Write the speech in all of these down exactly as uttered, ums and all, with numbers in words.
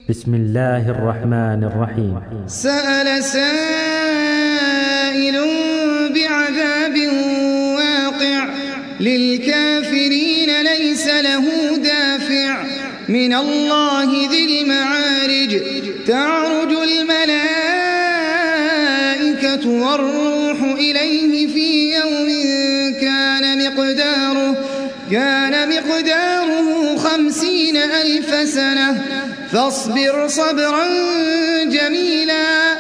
بسم الله الرحمن الرحيم. سأل سائل بعذاب واقع للكافرين ليس له دافع من الله ذي المعارج تعرج الملائكة والروح إليه في يوم كان مقداره كان مقداره خمسين ألف سنة فاصبر صبرا جميلا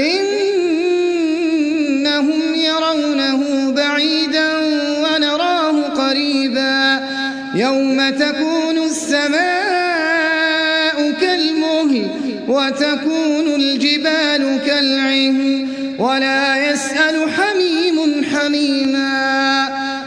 إنهم يرونه بعيدا ونراه قريبا يوم تكون السماء كالمهل وتكون الجبال كالعهن ولا يسأل حميم حميما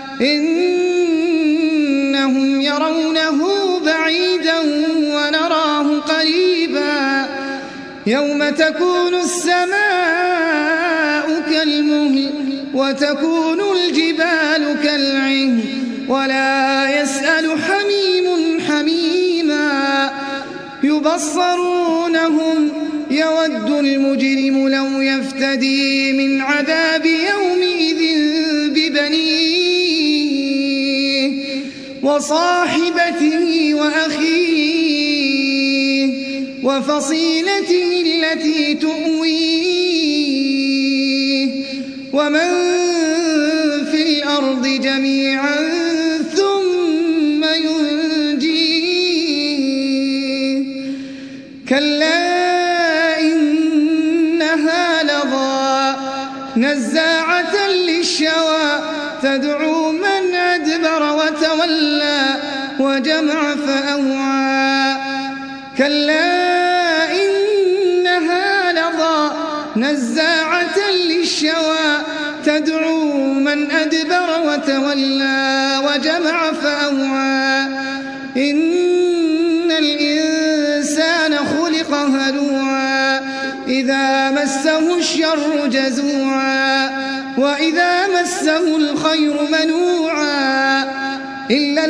إنهم يرونه بعيدا ونراه قريبا يوم تكون السماء كالمهل وتكون الجبال كالعهن ولا يسأل حميم حميما يبصرونهم يود المجرم لو يفتدي من عذاب يومئذ ببنيه وصاحبته وأخيه وفصيلته التي تؤويه ومن في الأرض جميعا ثم ينجيه كلا إنها لظى نزاعة للشوى تدعو من أدبر وتولى وجمع فأوعى كلا إنها لظى نزاعة للشوى تدعو من أدبر وتولى وجمع فأوعى إن الإنسان خلق هلوعا إذا مسه الشر جزوعا وإذا مسه الخير منوعا إلا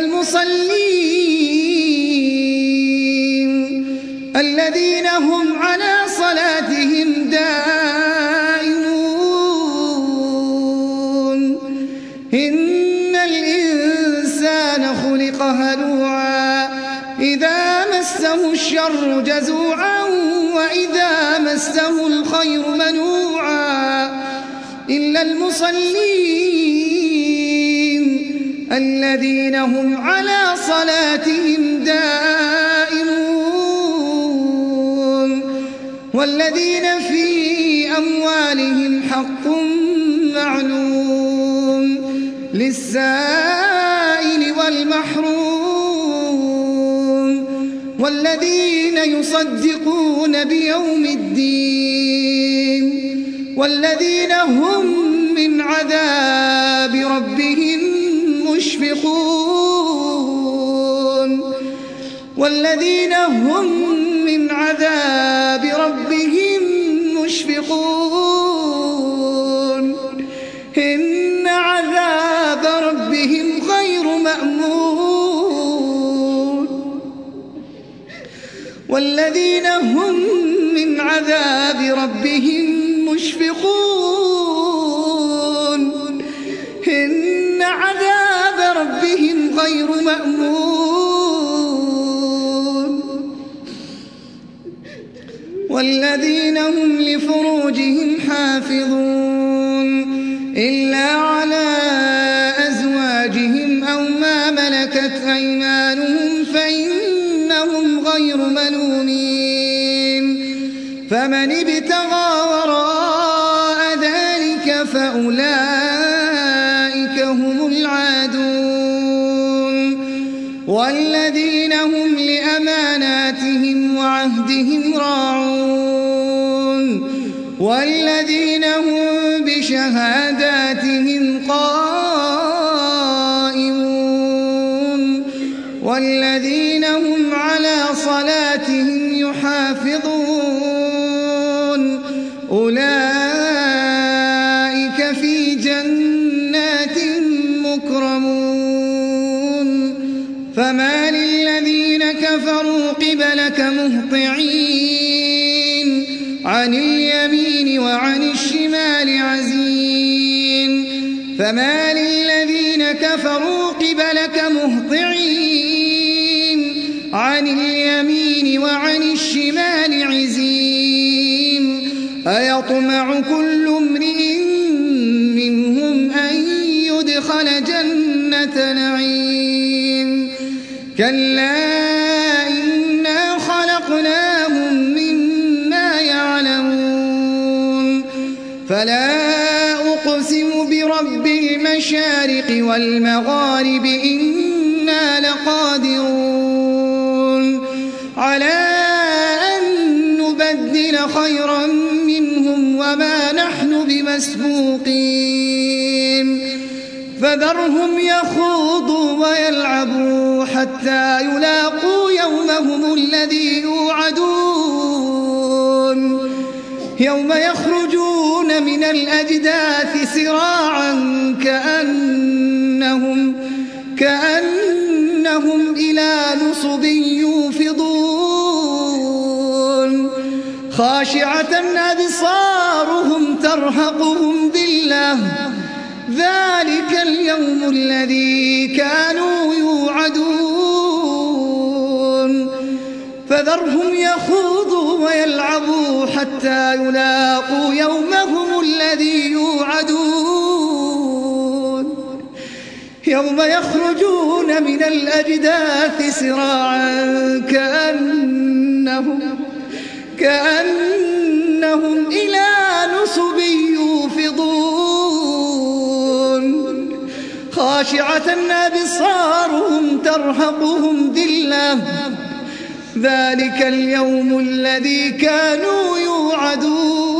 المصلين الذين هم على صلاتهم دائمون إن الإنسان خلق هلوعا إذا مسه الشر جزوعا وإذا مسه الخير منوعا إلا المصلين الذين هم على صلاتهم دائمون والذين في أموالهم حق معلوم للسائل والمحروم والذين يصدقون بيوم الدين والذين هم من عذاب ربهم مشفقون والذين هم من عذاب ربهم مشفقون إن عذاب ربهم غير مأمون والذين هم من عذاب ربهم مشفقون إن عذاب ربهم غير مأمون والذين هم لفروجهم حافظون إلا على أزواجهم أو ما ملكت أيمانهم فإنهم غير ملومين فمن ابتغى وراء ذلك فأولئك هم العادون والذين هم لأماناتهم وعهدهم راعون والذين هم بشهاداتهم قائمون والذين هم على صلاتهم يحافظون أولئك في جنات مكرمون فما للذين كفروا قبلك مهطعين عن اليمين وعن الشمال عزين فما للذين كفروا قبلك مهطعين عن اليمين وعن الشمال عزين أيطمع كل امرئ منهم أن يدخل جنة نعيم كلا إنا خلقناهم مما يعلمون فلا أقسم برب المشارق والمغارب إنا لقادرون على أن نبدل خيرا منهم وما نحن بمسبوقين فذرهم يخوضوا ويلعبوا حتى يلاقوا يومهم الذي يوعدون يوم يخرجون من الأجداث سراعا كأنهم, كأنهم إلى نصب يوفضون خاشعة أبصارهم ترهقهم ذلة ذلك اليوم الذي كانوا يوعدون فذرهم يخوضوا ويلعبوا حتى يلاقوا يومهم الذي يوعدون يوم يخرجون من الأجداث سراعا كأنهم, كأنهم إلى نصب يوفضون خاشعة أبصارهم ترهقهم ذلة ذلك اليوم الذي كانوا يوعدون